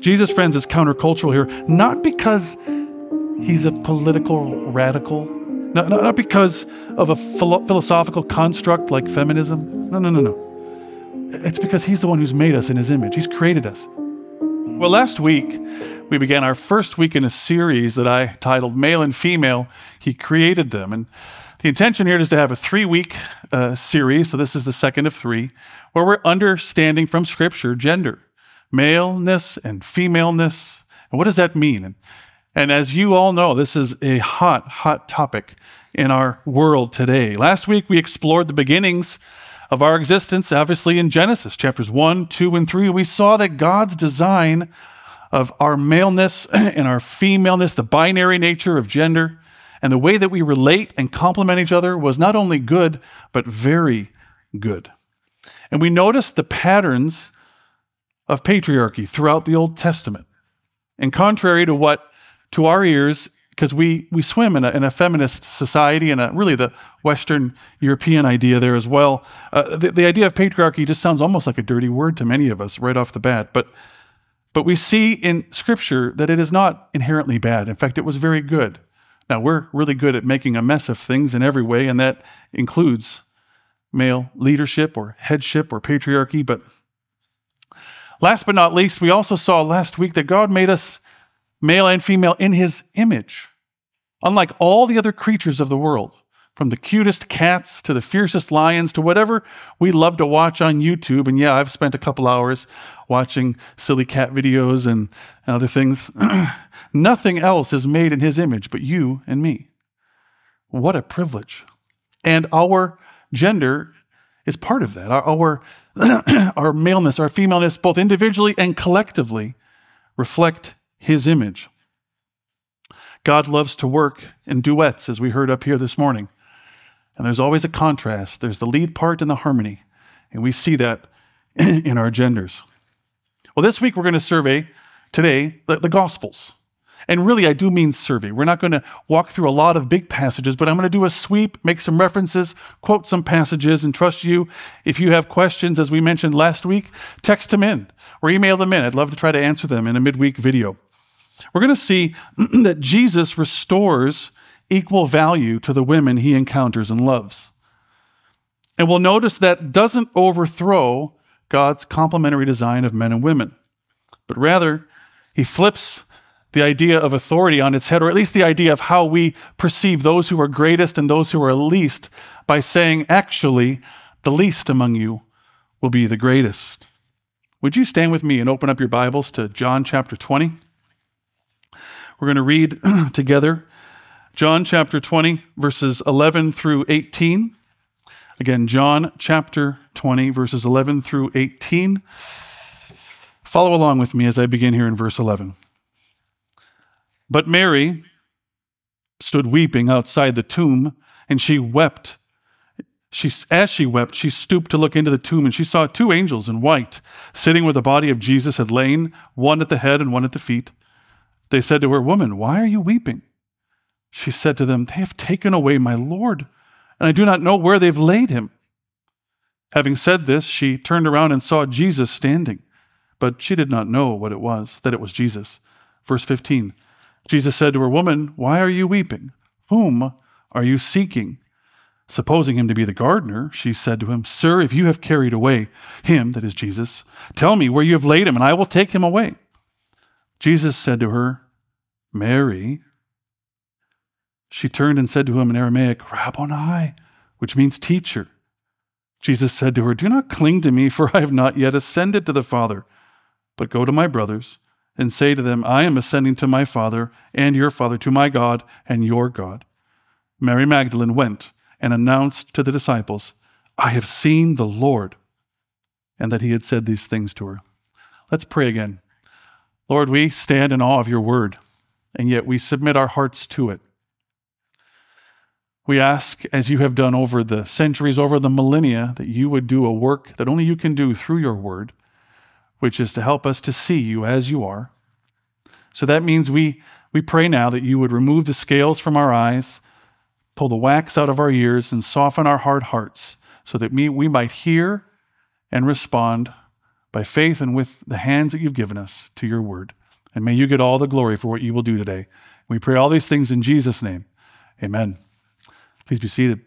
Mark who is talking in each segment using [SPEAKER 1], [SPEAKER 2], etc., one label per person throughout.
[SPEAKER 1] Jesus, friends, is countercultural here, not because he's a political radical, not because of a philosophical construct like feminism. No. It's because he's the one who's made us in his image. He's created us. Well, last week, we began our first week in a series that I titled Male and Female, He Created Them. And the intention here is to have a 3-week series, so this is the second of 3, where we're understanding from Scripture gender, maleness and femaleness. And what does that mean? And as you all know, this is a hot topic in our world today. Last week, we explored the beginnings of our existence, obviously in Genesis, chapters 1, 2, and 3. We saw that God's design of our maleness and our femaleness, the binary nature of gender, and the way that we relate and complement each other was not only good, but very good. And we noticed the patterns of patriarchy throughout the Old Testament. And contrary to what, to our ears, because we swim in a feminist society and really the Western European idea there as well. The idea of patriarchy just sounds almost like a dirty word to many of us right off the bat. But we see in Scripture that it is not inherently bad. In fact, it was very good. Now, we're really good at making a mess of things in every way, and that includes male leadership or headship or patriarchy. But last but not least, we also saw last week that God made us male and female in his image. Unlike all the other creatures of the world, from the cutest cats to the fiercest lions to whatever we love to watch on YouTube. And yeah, I've spent a couple hours watching silly cat videos and other things. Nothing else is made in his image but you and me. What a privilege. And our gender is part of that. Our maleness, our femaleness, both individually and collectively, reflect his image. God loves to work in duets, as we heard up here this morning. And there's always a contrast. There's the lead part and the harmony. And we see that in our genders. Well, this week we're going to survey today the Gospels. And really, I do mean survey. We're not going to walk through a lot of big passages, but I'm going to do a sweep, make some references, quote some passages, and trust you. If you have questions, as we mentioned last week, text them in or email them in. I'd love to try to answer them in a midweek video. We're going to see that Jesus restores equal value to the women he encounters and loves. And we'll notice that doesn't overthrow God's complementary design of men and women, but rather he flips the idea of authority on its head, or at least the idea of how we perceive those who are greatest and those who are least, by saying, actually, the least among you will be the greatest. Would you stand with me and open up your Bibles to John chapter 20? We're going to read together John chapter 20, verses 11 through 18. Again, John chapter 20, verses 11 through 18. Follow along with me as I begin here in verse 11. But Mary stood weeping outside the tomb, and she wept. As she wept, she stooped to look into the tomb, and she saw 2 angels in white, sitting where the body of Jesus had lain, one at the head and one at the feet. They said to her, "Woman, why are you weeping?" She said to them, "They have taken away my Lord, and I do not know where they've laid him." Having said this, she turned around and saw Jesus standing, but she did not know what it was, that it was Jesus. Verse 15, Jesus said to her, "Woman, why are you weeping? Whom are you seeking?" Supposing him to be the gardener, she said to him, "Sir, if you have carried away him," that is Jesus, "tell me where you have laid him, and I will take him away." Jesus said to her, "Mary." She turned and said to him in Aramaic, "Rabboni," which means teacher. Jesus said to her, "Do not cling to me, for I have not yet ascended to the Father, but go to my brothers and say to them, I am ascending to my Father and your Father, to my God and your God." Mary Magdalene went and announced to the disciples, "I have seen the Lord," and that he had said these things to her. Let's pray again. Lord, we stand in awe of your word, and yet we submit our hearts to it. We ask, as you have done over the centuries, over the millennia, that you would do a work that only you can do through your word, which is to help us to see you as you are. So that means we pray now that you would remove the scales from our eyes, pull the wax out of our ears, and soften our hard hearts so that we might hear and respond by faith and with the hands that you've given us to your word. And may you get all the glory for what you will do today. We pray all these things in Jesus' name. Amen. Please be seated.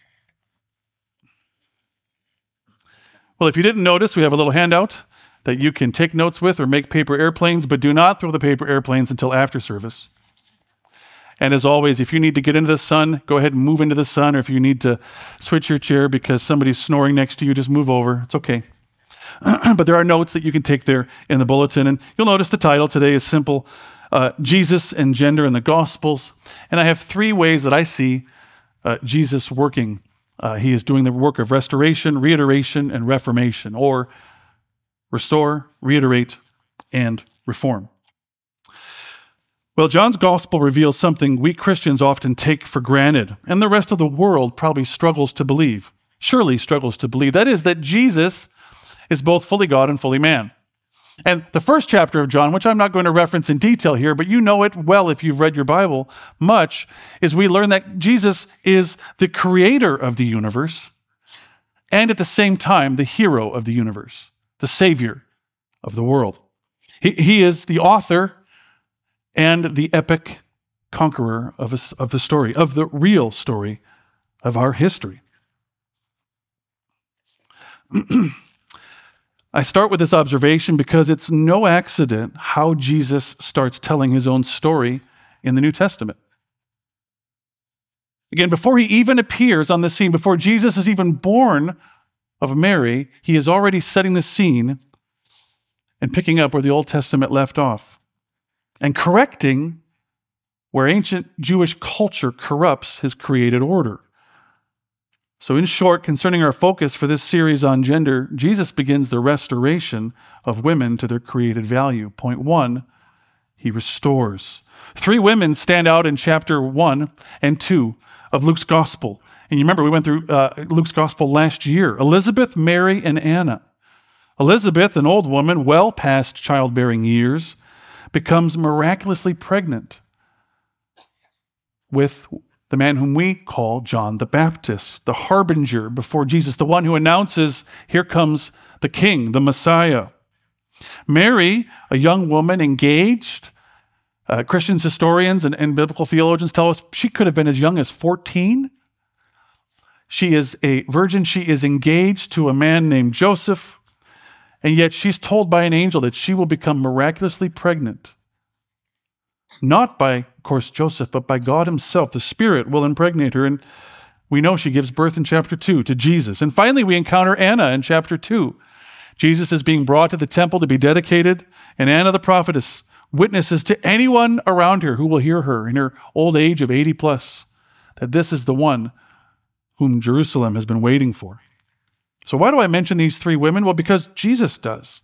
[SPEAKER 1] Well, if you didn't notice, we have a little handout that you can take notes with or make paper airplanes, but do not throw the paper airplanes until after service. And as always, if you need to get into the sun, go ahead and move into the sun, or if you need to switch your chair because somebody's snoring next to you, just move over. It's okay. But there are notes that you can take there in the bulletin, and you'll notice the title today is simple, Jesus and Gender in the Gospels. And I have three ways that I see Jesus working. He is doing the work of restoration, reiteration, and reformation, or restore, reiterate, and reform. Well, John's gospel reveals something we Christians often take for granted, and the rest of the world probably struggles to believe, surely struggles to believe. That is that Jesus is both fully God and fully man. And the first chapter of John, which I'm not going to reference in detail here, but you know it well if you've read your Bible much, is we learn that Jesus is the creator of the universe and at the same time the hero of the universe, the savior of the world. He is the author and the epic conqueror of the story, of the real story of our history. I start with this observation because it's no accident how Jesus starts telling his own story in the New Testament. Again, before he even appears on the scene, before Jesus is even born of Mary, he is already setting the scene and picking up where the Old Testament left off and correcting where ancient Jewish culture corrupts his created order. So in short, concerning our focus for this series on gender, Jesus begins the restoration of women to their created value. Point one, he restores. Three women stand out in chapter 1 and 2 of Luke's gospel. And you remember we went through Luke's gospel last year. Elizabeth, Mary, and Anna. Elizabeth, an old woman well past childbearing years, becomes miraculously pregnant with the man whom we call John the Baptist, the harbinger before Jesus, the one who announces, here comes the King, the Messiah. Mary, a young woman engaged, Christian historians and biblical theologians tell us she could have been as young as 14. She is a virgin. She is engaged to a man named Joseph, and yet she's told by an angel that she will become miraculously pregnant. Not by, of course, Joseph, but by God himself. The Spirit will impregnate her, and we know she gives birth in chapter 2 to Jesus. And finally, we encounter Anna in chapter 2. Jesus is being brought to the temple to be dedicated, and Anna the prophetess witnesses to anyone around her who will hear her in her old age of 80 plus, that this is the one whom Jerusalem has been waiting for. So why do I mention these three women? Well, because Jesus does.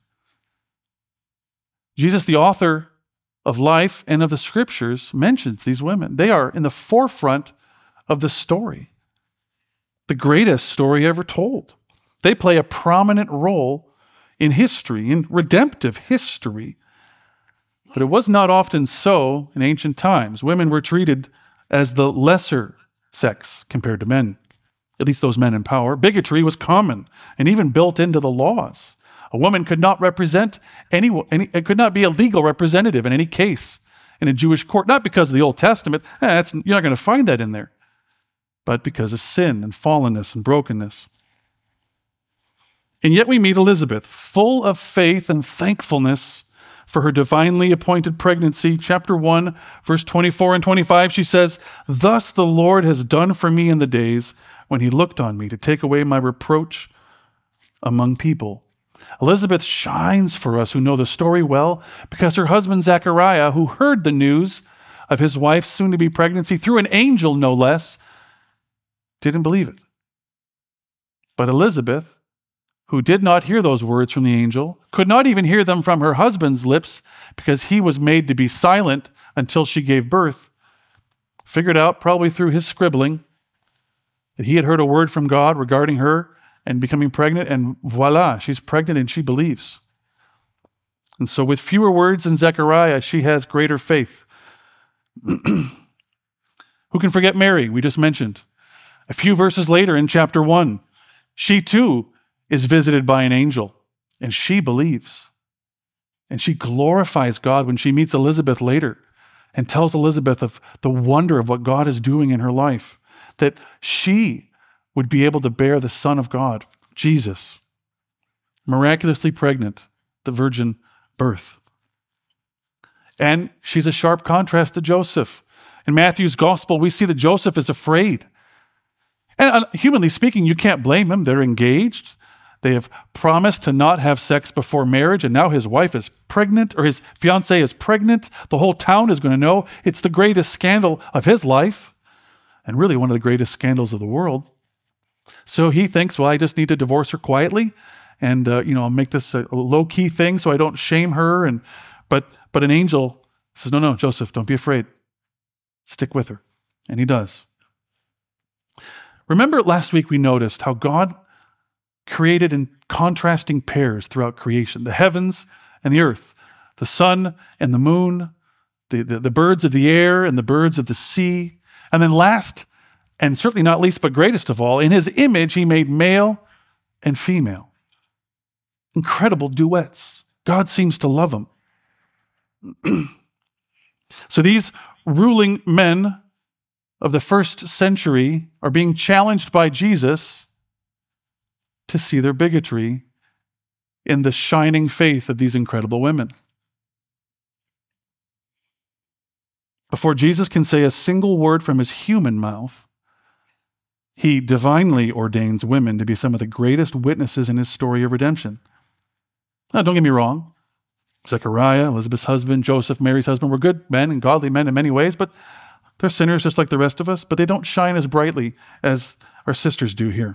[SPEAKER 1] Jesus, the author of life and of the scriptures, mentions these women. They are in the forefront of the story, the greatest story ever told. They play a prominent role in history, in redemptive history. But it was not often so in ancient times. Women were treated as the lesser sex compared to men, at least those men in power. Bigotry was common and even built into the laws. A woman could not represent anyone, it could not be a legal representative in any case in a Jewish court, not because of the Old Testament. You're not going to find that in there, but because of sin and fallenness and brokenness. And yet we meet Elizabeth, full of faith and thankfulness for her divinely appointed pregnancy. Chapter 1, verse 24 and 25, she says, "Thus the Lord has done for me in the days when he looked on me to take away my reproach among people." Elizabeth shines for us who know the story well because her husband Zechariah, who heard the news of his wife's soon-to-be pregnancy through an angel no less, didn't believe it. But Elizabeth, who did not hear those words from the angel, could not even hear them from her husband's lips because he was made to be silent until she gave birth, figured out probably through his scribbling that he had heard a word from God regarding her and becoming pregnant, and voila, she's pregnant and she believes. And so with fewer words than Zechariah, she has greater faith. Who can forget Mary, we just mentioned? A few verses later in chapter 1, she too is visited by an angel, and she believes. And she glorifies God when she meets Elizabeth later and tells Elizabeth of the wonder of what God is doing in her life, that she would be able to bear the Son of God, Jesus, miraculously pregnant, the virgin birth. And she's a sharp contrast to Joseph. In Matthew's gospel, we see that Joseph is afraid. And humanly speaking, you can't blame him. They're engaged. They have promised to not have sex before marriage, and now his wife is pregnant, or his fiancée is pregnant. The whole town is going to know. It's the greatest scandal of his life, and really one of the greatest scandals of the world. So he thinks, well, I just need to divorce her quietly, and I'll make this a low-key thing so I don't shame her. But an angel says, no, Joseph, don't be afraid. Stick with her. And he does. Remember last week we noticed how God created in contrasting pairs throughout creation, the heavens and the earth, the sun and the moon, the birds of the air and the birds of the sea. And then last, and certainly not least but greatest of all, in his image he made male and female. Incredible duets. God seems to love them. So these ruling men of the first century are being challenged by Jesus to see their bigotry in the shining faith of these incredible women. Before Jesus can say a single word from his human mouth, he divinely ordains women to be some of the greatest witnesses in his story of redemption. Now, don't get me wrong. Zechariah, Elizabeth's husband, Joseph, Mary's husband, were good men and godly men in many ways, but they're sinners just like the rest of us, but they don't shine as brightly as our sisters do here.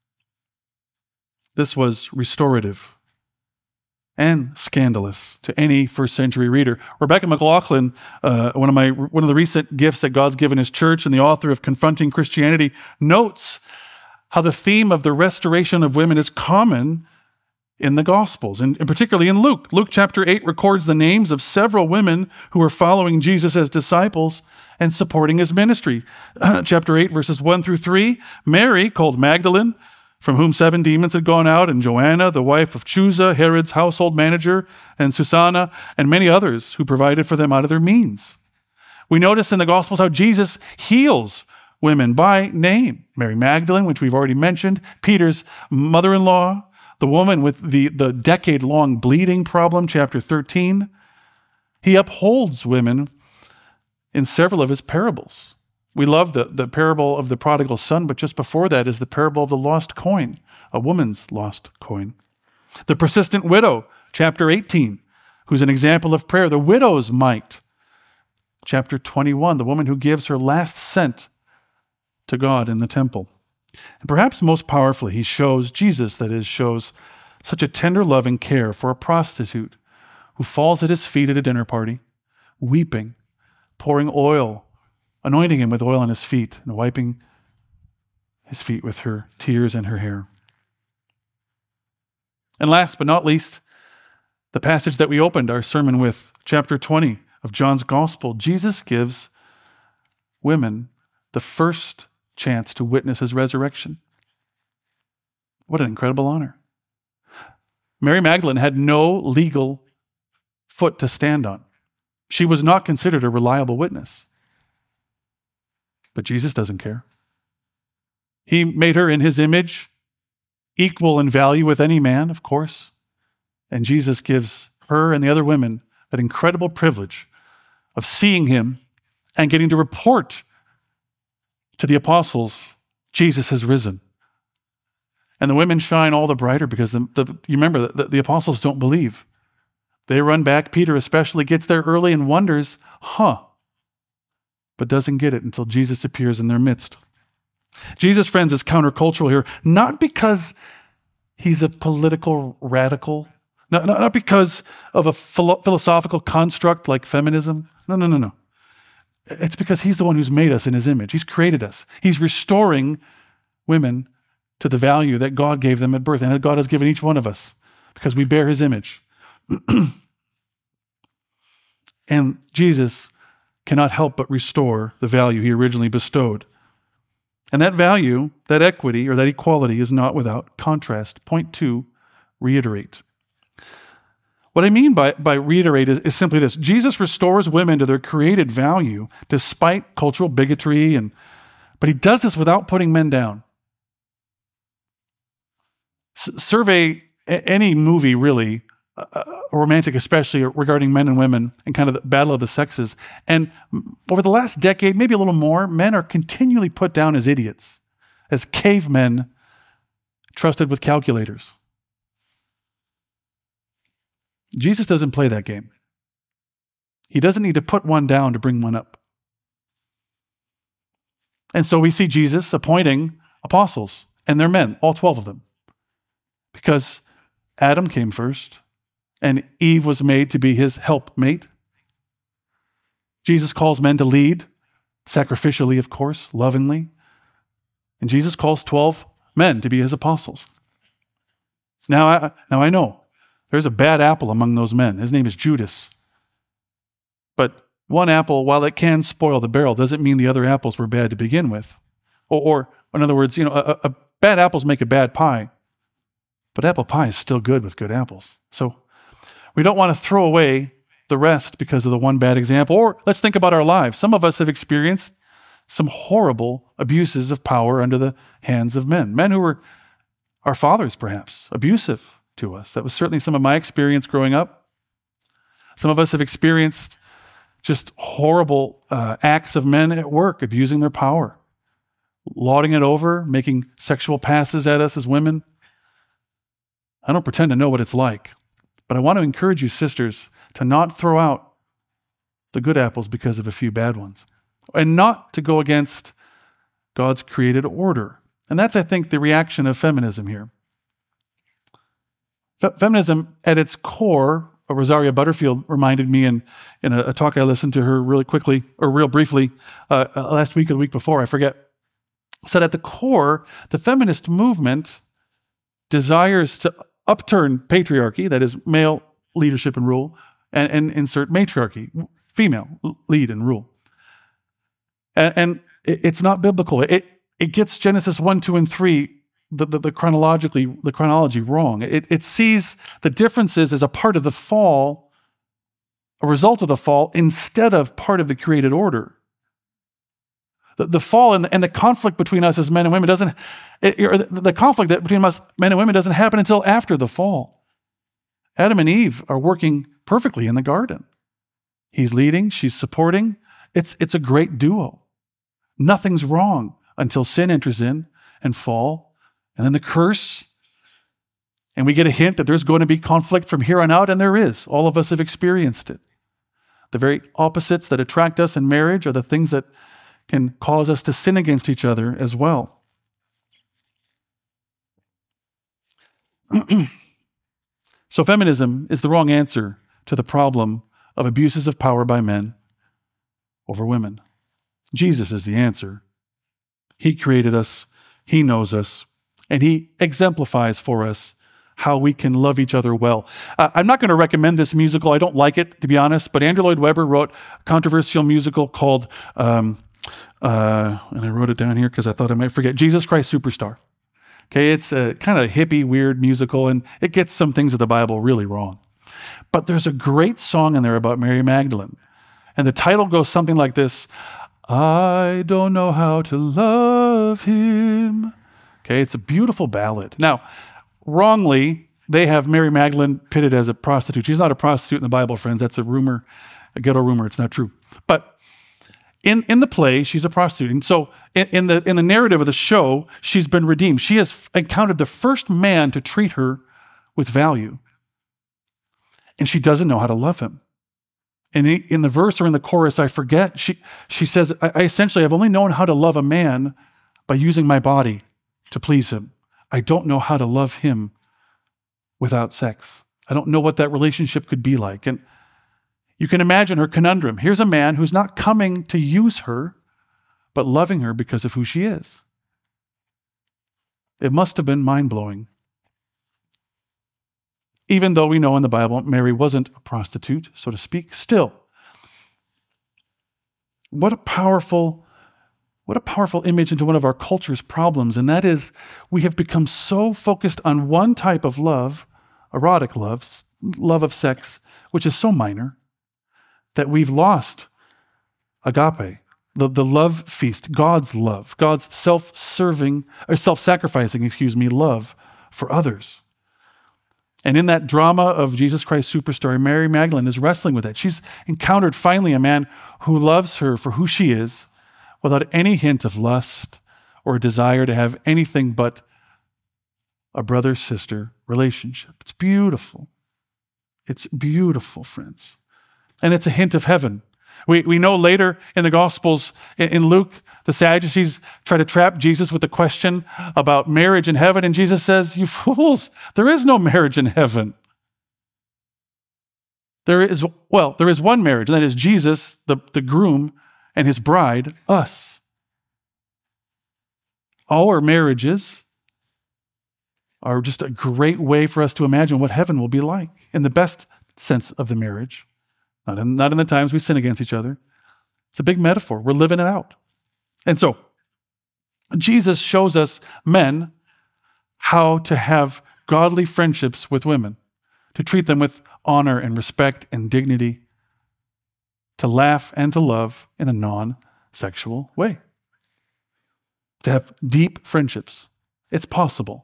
[SPEAKER 1] This was restorative and scandalous to any first century reader. Rebecca McLaughlin, one of the recent gifts that God's given his church and the author of Confronting Christianity, notes how the theme of the restoration of women is common in the Gospels, and particularly in Luke. Luke chapter 8 records the names of several women who were following Jesus as disciples and supporting his ministry. Chapter 8, verses 1 through 3, Mary, called Magdalene, from whom 7 demons had gone out, and Joanna, the wife of Chuza, Herod's household manager, and Susanna, and many others who provided for them out of their means. We notice in the Gospels how Jesus heals women by name. Mary Magdalene, which we've already mentioned, Peter's mother-in-law, the woman with the decade-long bleeding problem, chapter 13. He upholds women in several of his parables. We love the parable of the prodigal son, but just before that is the parable of the lost coin, a woman's lost coin. The persistent widow, chapter 18, who's an example of prayer. The widow's mite, chapter 21, the woman who gives her last cent to God in the temple. And perhaps most powerfully, Jesus shows such a tender love and care for a prostitute who falls at his feet at a dinner party, weeping, pouring oil, anointing him with oil on his feet, and wiping his feet with her tears and her hair. And last but not least, the passage that we opened our sermon with, chapter 20 of John's Gospel. Jesus gives women the first chance to witness his resurrection. What an incredible honor. Mary Magdalene had no legal foot to stand on. She was not considered a reliable witness. But Jesus doesn't care. He made her in his image, equal in value with any man, of course. And Jesus gives her and the other women that incredible privilege of seeing him and getting to report to the apostles, Jesus has risen. And the women shine all the brighter because you remember that the apostles don't believe. They run back. Peter especially gets there early and wonders, but doesn't get it until Jesus appears in their midst. Jesus, friends, is countercultural here, not because he's a political radical, not because of a philosophical construct like feminism. No. It's because he's the one who's made us in his image. He's created us. He's restoring women to the value that God gave them at birth and that God has given each one of us because we bear his image. And Jesus cannot help but restore the value he originally bestowed. And that value, that equity, or that equality is not without contrast. Point 2, reiterate. What I mean by reiterate is simply this. Jesus restores women to their created value despite cultural bigotry, but he does this without putting men down. Survey any movie, really, romantic especially, regarding men and women and kind of the battle of the sexes. And over the last decade, maybe a little more, men are continually put down as idiots, as cavemen trusted with calculators. Jesus doesn't play that game. He doesn't need to put one down to bring one up. And so we see Jesus appointing apostles, and they're men, all 12 of them. Because Adam came first, and Eve was made to be his helpmate. Jesus calls men to lead, sacrificially, of course, lovingly. And Jesus calls 12 men to be his apostles. Now I know there's a bad apple among those men. His name is Judas. But one apple, while it can spoil the barrel, doesn't mean the other apples were bad to begin with. Or in other words, a bad apples make a bad pie. But apple pie is still good with good apples. So we don't want to throw away the rest because of the one bad example. Or let's think about our lives. Some of us have experienced some horrible abuses of power under the hands of men. Men who were our fathers, perhaps, abusive to us. That was certainly some of my experience growing up. Some of us have experienced just horrible acts of men at work, abusing their power, lauding it over, making sexual passes at us as women. I don't pretend to know what it's like, but I want to encourage you, sisters, to not throw out the good apples because of a few bad ones, and not to go against God's created order. And that's, I think, the reaction of feminism here. Feminism, at its core, Rosaria Butterfield reminded me in a talk I listened to her real briefly last week or the week before, I forget, said at the core, the feminist movement desires to upturn patriarchy, that is male leadership and rule, and insert matriarchy, female lead and rule. And it's not biblical. It gets Genesis 1, 2, and 3, the chronology wrong. It sees the differences as a part of the fall, a result of the fall, instead of part of the created order. The fall and the conflict between us as men and women the conflict between us men and women doesn't happen until after the fall. Adam and Eve are working perfectly in the garden. He's leading, she's supporting. It's a great duo. Nothing's wrong until sin enters in and fall, and then the curse. And we get a hint that there's going to be conflict from here on out, and there is. All of us have experienced it. The very opposites that attract us in marriage are the things that can cause us to sin against each other as well. So feminism is the wrong answer to the problem of abuses of power by men over women. Jesus is the answer. He created us, he knows us, and he exemplifies for us how we can love each other well. I'm not going to recommend this musical. I don't like it, to be honest, but Andrew Lloyd Webber wrote a controversial musical called and I wrote it down here because I thought I might forget, Jesus Christ Superstar. Okay, it's a kind of hippie, weird musical, and it gets some things of the Bible really wrong. But there's a great song in there about Mary Magdalene. And the title goes something like this: I don't know how to love him. Okay, it's a beautiful ballad. Now, wrongly, they have Mary Magdalene pitted as a prostitute. She's not a prostitute in the Bible, friends. That's a rumor, a ghetto rumor. It's not true. But in the play, she's a prostitute. And so in the narrative of the show, she's been redeemed. She has encountered the first man to treat her with value. And she doesn't know how to love him. And in the verse or in the chorus, I forget, she says, I essentially have only known how to love a man by using my body to please him. I don't know how to love him without sex. I don't know what that relationship could be like. And you can imagine her conundrum. Here's a man who's not coming to use her, but loving her because of who she is. It must have been mind-blowing. Even though we know in the Bible Mary wasn't a prostitute, so to speak, still, what a powerful image into one of our culture's problems, and that is we have become so focused on one type of love, erotic love, love of sex, which is so minor, that we've lost agape, the love feast, God's love, God's self-serving, or self-sacrificing, love for others. And in that drama of Jesus Christ Superstar, Mary Magdalene is wrestling with it. She's encountered finally a man who loves her for who she is without any hint of lust or a desire to have anything but a brother-sister relationship. It's beautiful. It's beautiful, friends. And it's a hint of heaven. We know later in the Gospels, in Luke, the Sadducees try to trap Jesus with the question about marriage in heaven, and Jesus says, "You fools, there is no marriage in heaven. There is one marriage, and that is Jesus, the groom, and his bride, us." Our marriages are just a great way for us to imagine what heaven will be like in the best sense of the marriage. Not in the times we sin against each other. It's a big metaphor. We're living it out. And so, Jesus shows us men how to have godly friendships with women, to treat them with honor and respect and dignity, to laugh and to love in a non-sexual way, to have deep friendships. It's possible.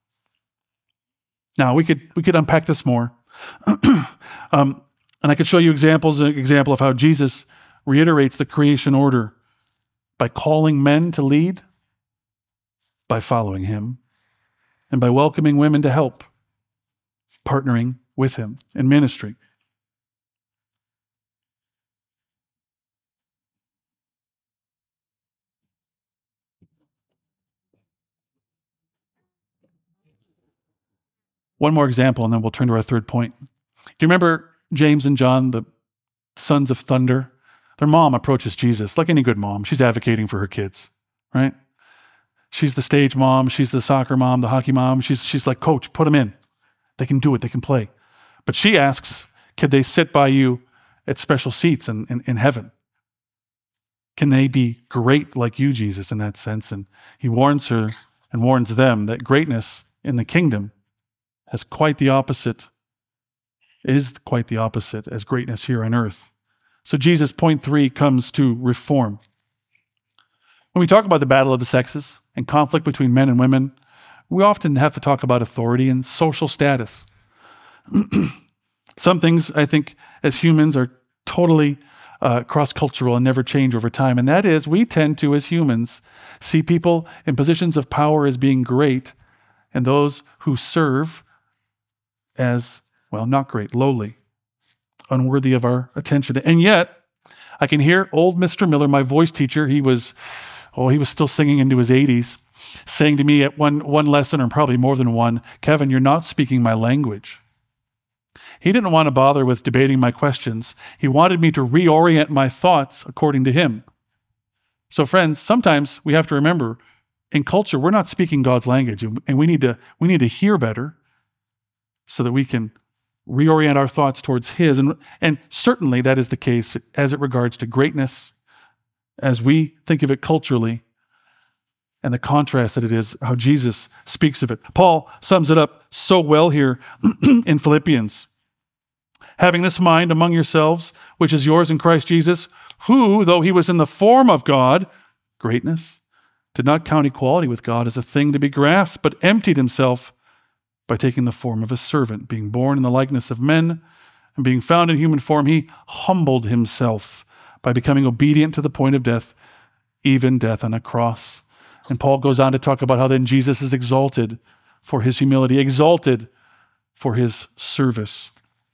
[SPEAKER 1] Now, we could unpack this more. And I could show you an example of how Jesus reiterates the creation order by calling men to lead, by following him, and by welcoming women to help, partnering with him in ministry. One more example, and then we'll turn to our third point. Do you remember James and John, the sons of thunder? Their mom approaches Jesus like any good mom. She's advocating for her kids, right? She's the stage mom. She's the soccer mom, the hockey mom. She's like, "Coach, put them in. They can do it. They can play." But she asks, "Could they sit by you at special seats in heaven? Can they be great like you, Jesus, in that sense?" And he warns her and warns them that greatness in the kingdom is quite the opposite as greatness here on earth. So Jesus, point 3, comes to reform. When we talk about the battle of the sexes and conflict between men and women, we often have to talk about authority and social status. Some things, I think, as humans are totally cross-cultural and never change over time, and that is we tend to, as humans, see people in positions of power as being great and those who serve as, well, not great, lowly, unworthy of our attention. And yet, I can hear old Mr. Miller, my voice teacher, he was still singing into his 80s, saying to me at one lesson, or probably more than one, "Kevin, you're not speaking my language." He didn't want to bother with debating my questions. He wanted me to reorient my thoughts according to him. So friends, sometimes we have to remember, in culture, we're not speaking God's language, and we need to hear better so that we can reorient our thoughts towards his. And certainly that is the case as it regards to greatness, as we think of it culturally, and the contrast that it is, how Jesus speaks of it. Paul sums it up so well here in Philippians. "Having this mind among yourselves, which is yours in Christ Jesus, who, though he was in the form of God," greatness, "did not count equality with God as a thing to be grasped, but emptied himself by taking the form of a servant, being born in the likeness of men, and being found in human form, he humbled himself by becoming obedient to the point of death, even death on a cross." And Paul goes on to talk about how then Jesus is exalted for his humility, exalted for his service.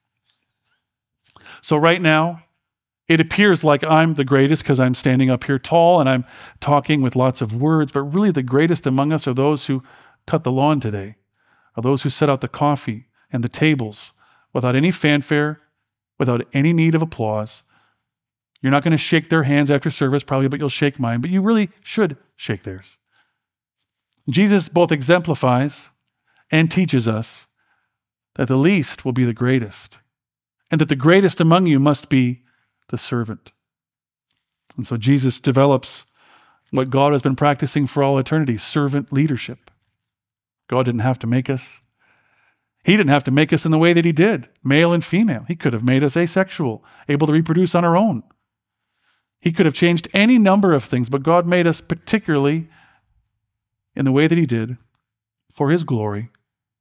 [SPEAKER 1] So right now, it appears like I'm the greatest because I'm standing up here tall and I'm talking with lots of words, but really the greatest among us are those who cut the lawn today, are those who set out the coffee and the tables without any fanfare, without any need of applause. You're not going to shake their hands after service, probably, but you'll shake mine, but you really should shake theirs. Jesus both exemplifies and teaches us that the least will be the greatest, and that the greatest among you must be the servant. And so Jesus develops what God has been practicing for all eternity, servant leadership. God didn't have to make us, He didn't have to make us in the way that he did, male and female. He could have made us asexual, able to reproduce on our own. He could have changed any number of things, but God made us particularly in the way that he did for his glory.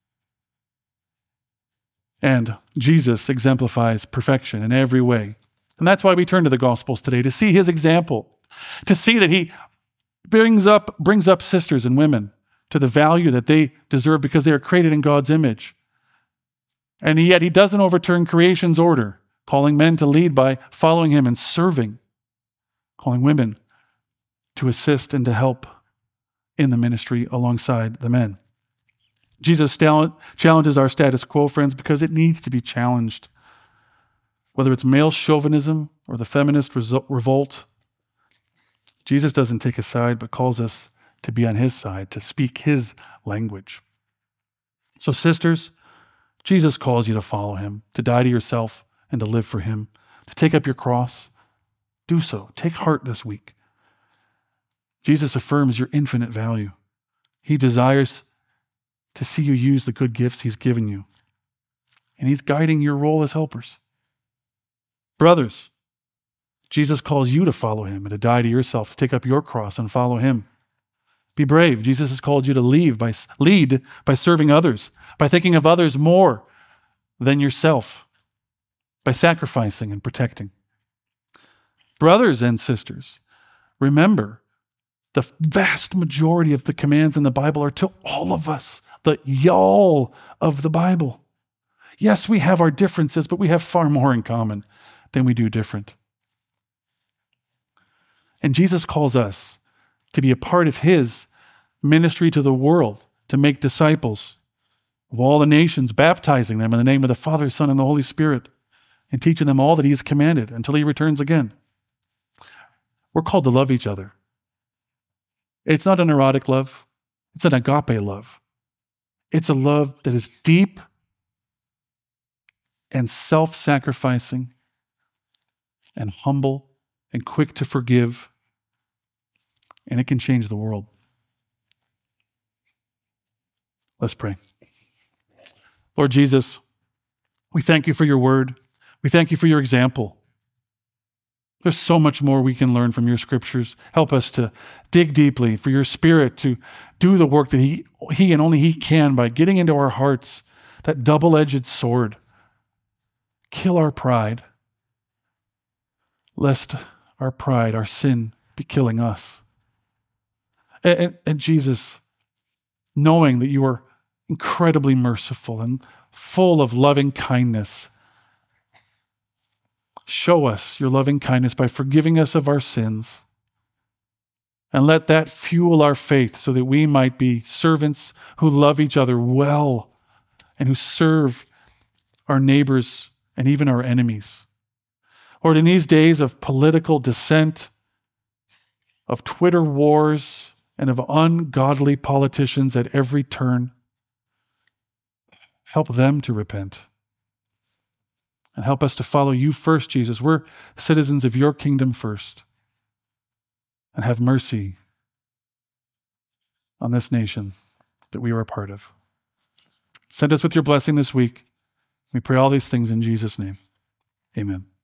[SPEAKER 1] And Jesus exemplifies perfection in every way. And that's why we turn to the Gospels today, to see his example, to see that he brings up sisters and women to the value that they deserve because they are created in God's image. And yet he doesn't overturn creation's order, calling men to lead by following him and serving, calling women to assist and to help in the ministry alongside the men. Jesus challenges our status quo, friends, because it needs to be challenged. Whether it's male chauvinism or the feminist revolt, Jesus doesn't take a side, but calls us to be on his side, to speak his language. So sisters, Jesus calls you to follow him, to die to yourself and to live for him, to take up your cross. Do so. Take heart this week. Jesus affirms your infinite value. He desires to see you use the good gifts he's given you. And he's guiding your role as helpers. Brothers, Jesus calls you to follow him and to die to yourself, to take up your cross and follow him. Be brave. Jesus has called you to lead by serving others, by thinking of others more than yourself, by sacrificing and protecting. Brothers and sisters, remember, the vast majority of the commands in the Bible are to all of us, the y'all of the Bible. Yes, we have our differences, but we have far more in common than we do different. And Jesus calls us to be a part of his ministry to the world, to make disciples of all the nations, baptizing them in the name of the Father, Son, and the Holy Spirit, and teaching them all that he has commanded until he returns again. We're called to love each other. It's not an erotic love. It's an agape love. It's a love that is deep and self-sacrificing and humble and quick to forgive, and it can change the world. Let's pray. Lord Jesus, we thank you for your word. We thank you for your example. There's so much more we can learn from your scriptures. Help us to dig deeply, for your Spirit to do the work that he and only he can by getting into our hearts, that double-edged sword. Kill our pride, lest our pride, our sin, be killing us. And Jesus, knowing that you are incredibly merciful and full of loving kindness, show us your loving kindness by forgiving us of our sins. And let that fuel our faith so that we might be servants who love each other well and who serve our neighbors and even our enemies. Lord, in these days of political dissent, of Twitter wars, and of ungodly politicians at every turn, help them to repent. And help us to follow you first, Jesus. We're citizens of your kingdom first. And have mercy on this nation that we are a part of. Send us with your blessing this week. We pray all these things in Jesus' name. Amen.